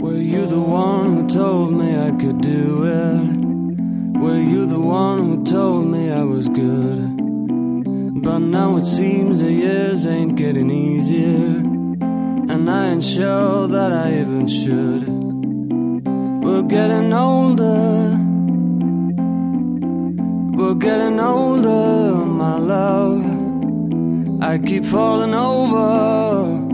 Were you the one who told me I could do it? Were you the one who told me I was good? But now it seems the years ain't getting easier, and I ain't sure that I even should. We're getting older, we're getting older, my love. I keep falling over